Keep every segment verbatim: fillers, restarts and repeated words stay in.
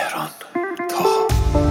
تهران تا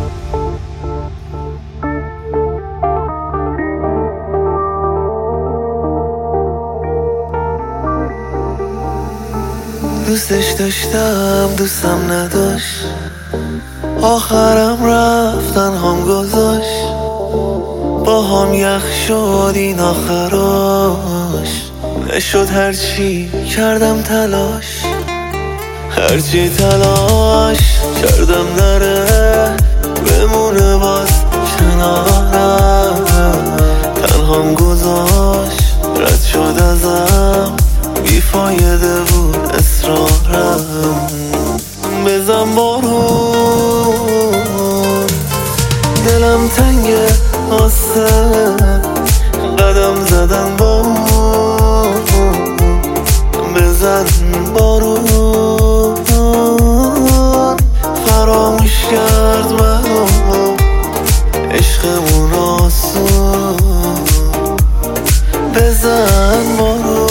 دوستش داشتم دوستم نداشت، آخرم رفتن هم گذاشت، با هم یخ شد این آخراش. نشد هرچی کردم تلاش، هرچی تلاش کردم نره بمونه باز کنارم. تنهام گذاشت رد شد ازم، بیفایده بود اصرارم. بزن بارون دلم تنگه واسه قدم زدن با اون. بزن بارون فراموش کرد منو عشقمون آسون. بزن بارون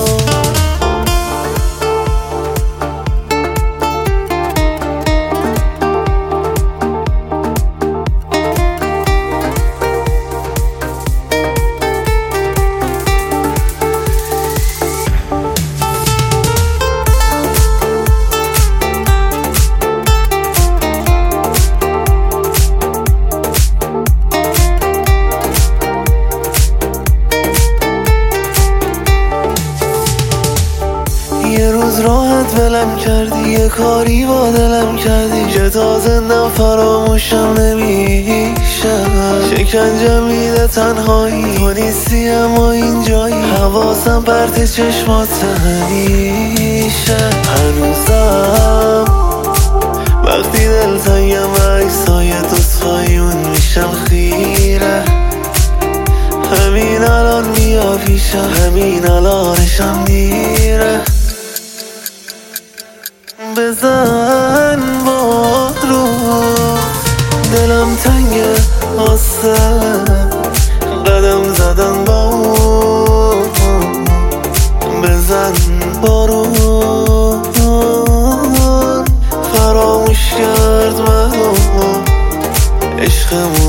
یه روز راحت ولم کردی، یه کاری با دلم کردی که تا زندم فراموشم نمیشه. شکنجه میده تنهایی، تو نیستی اما اینجایی، حواسم پرت چشمات همیشه. هنوزم وقتی دل تنگم عکسای دوستایون میشم خیره. همین الان بیا پیشم، همین الانشم دیره. بزن بارون دلم تنگه واسه قدم زدن با اون. بزن بارون فراموش کرد منو عشقمون